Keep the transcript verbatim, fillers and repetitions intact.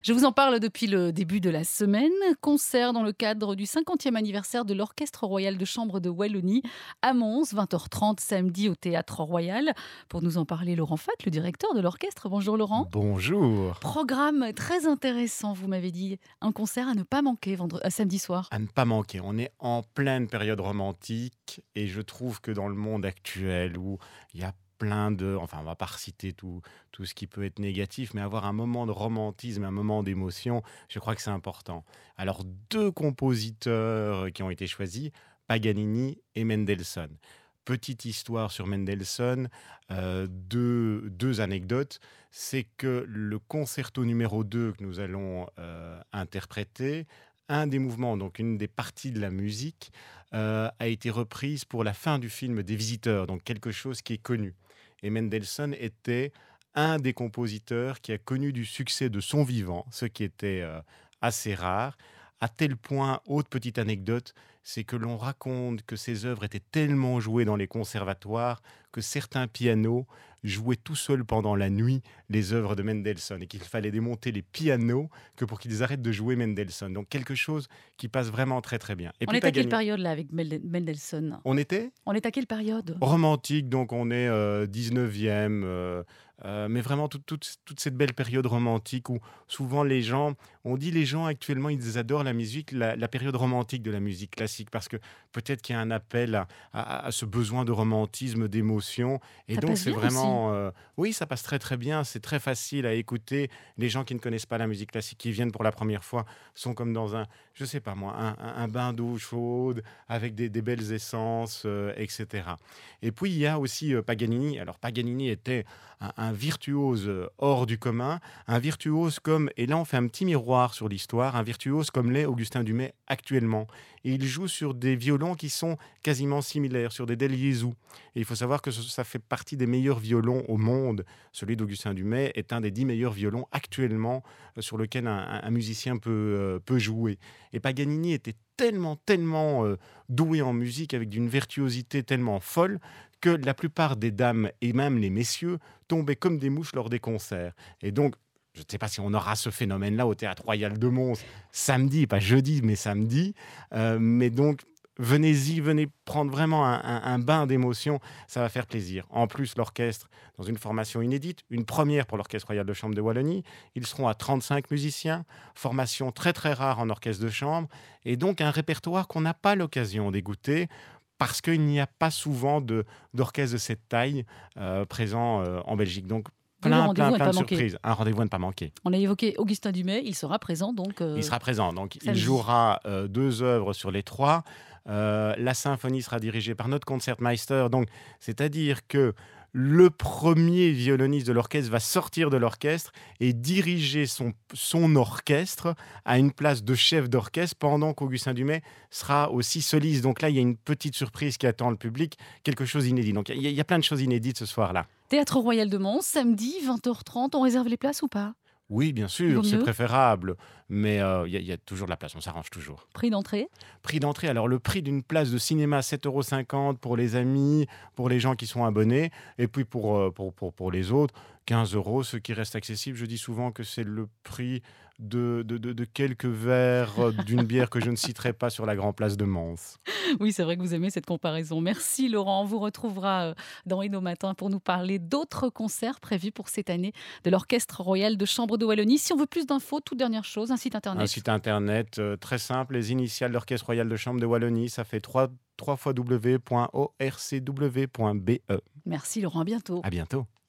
Je vous en parle depuis le début de la semaine. Concert dans le cadre du cinquantième anniversaire de l'Orchestre royal de chambre de Wallonie à Mons, vingt heures trente samedi au Théâtre Royal. Pour nous en parler, Laurent Fatt, le directeur de l'orchestre. Bonjour Laurent. Bonjour. Programme très intéressant, vous m'avez dit. Un concert à ne pas manquer vendre... à samedi soir. À ne pas manquer, on est en pleine période romantique et je trouve que dans le monde actuel où il y a plein de... Enfin, on va pas reciter tout, tout ce qui peut être négatif, mais avoir un moment de romantisme, un moment d'émotion, je crois que c'est important. Alors, deux compositeurs qui ont été choisis, Paganini et Mendelssohn. Petite histoire sur Mendelssohn, euh, deux, deux anecdotes. C'est que le concerto numéro deux que nous allons euh, interpréter, un des mouvements, donc une des parties de la musique, euh, a été reprise pour la fin du film des Visiteurs, donc quelque chose qui est connu. Et Mendelssohn était un des compositeurs qui a connu du succès de son vivant, ce qui était euh, assez rare. À tel point, autre petite anecdote, c'est que l'on raconte que ses œuvres étaient tellement jouées dans les conservatoires que certains pianos jouaient tout seuls pendant la nuit les œuvres de Mendelssohn et qu'il fallait démonter les pianos que pour qu'ils arrêtent de jouer Mendelssohn. Donc quelque chose qui passe vraiment très très bien. Et On puis est à quelle Paganini, période là avec Mel- Mendelssohn? on était On est à quelle période? romantique, donc on est euh, dix-neuvième, euh, euh, mais vraiment toute, toute, toute cette belle période romantique où souvent les gens, on dit les gens actuellement, ils adorent la musique, la, la période romantique de la musique classique, parce que peut-être qu'il y a un appel à, à- à ce besoin de romantisme, d'émotion, et Ça donc passe c'est bien aussi. vraiment, euh, oui, ça passe très très bien, c'est très facile à écouter. Les gens qui ne connaissent pas la musique classique, qui viennent pour la première fois, sont comme dans un, je sais pas moi, un, un- un bain d'eau chaude, avec des, des belles essences, euh, et cetera. Et puis il y a aussi euh, Paganini. Alors Paganini était un, un virtuose euh, hors du commun, un virtuose comme, et là on fait un petit miroir sur l'histoire, un virtuose comme l'est Augustin Dumay actuellement. Et il joue sur des violons qui sont quasiment similaires, sur des Del Gesù. Et il faut savoir que ce- ça fait partie des meilleurs violons au monde. Celui d'Augustin Dumay est un des dix meilleurs violons actuellement euh, sur lequel un, un- un musicien peut, euh, peut jouer. Et Paganini était tellement, tellement euh, doué en musique, avec d'une virtuosité tellement folle, que la plupart des dames et même les messieurs tombaient comme des mouches lors des concerts. Et donc, je ne sais pas si on aura ce phénomène-là au Théâtre Royal de Mons samedi, pas jeudi, mais samedi. Euh, mais donc, venez-y, venez prendre vraiment un, un- un bain d'émotion, ça va faire plaisir. En plus, l'orchestre, dans une formation inédite, une première pour l'Orchestre Royal de Chambre de Wallonie, ils seront à trente-cinq musiciens, formation très très rare en orchestre de chambre, et donc un répertoire qu'on n'a pas l'occasion d'écouter, parce qu'il n'y a pas souvent de, d'orchestre de cette taille euh, présent euh, en Belgique. Donc, D'où le plein, plein, rendez-vous à ne plein pas de manquer. surprises. Un rendez-vous à ne pas manquer. On a évoqué Augustin Dumay, il sera présent donc Il euh, sera présent, donc il samedi. jouera euh, deux œuvres sur les trois. Euh, la symphonie sera dirigée par notre concertmeister, donc c'est-à-dire que le premier violoniste de l'orchestre va sortir de l'orchestre et diriger son, son orchestre à une place de chef d'orchestre pendant qu'Augustin Dumay sera aussi soliste. Donc là, il y a une petite surprise qui attend le public, quelque chose d'inédit. Donc il y, a- il y a plein de choses inédites ce soir-là. Théâtre Royal de Mons, samedi, vingt heures trente. On réserve les places ou pas? Oui, bien Il vaut sûr, c'est mieux. préférable, mais euh, il y, a- il y a toujours de la place, on s'arrange toujours. Prix d'entrée? Prix d'entrée, alors le prix d'une place de cinéma, sept euros cinquante pour les amis, pour les gens qui sont abonnés, et puis pour, euh, pour, pour, pour les autres, quinze euros, ce qui reste accessible. Je dis souvent que c'est le prix de, de, de, de quelques verres euh, d'une bière que je ne citerai pas sur la Grand Place de Mons. Oui, c'est vrai que vous aimez cette comparaison. Merci Laurent. On vous retrouvera euh, dans Inno Matin pour nous parler d'autres concerts prévus pour cette année de l'Orchestre royal de chambre de Wallonie. Si on veut plus d'infos, toute dernière chose, un site Un internet. site internet euh, très simple, les initiales de l'Orchestre Royal de Chambre de Wallonie, ça fait trois w w w point o r c w point b e. Merci Laurent, à bientôt. À bientôt.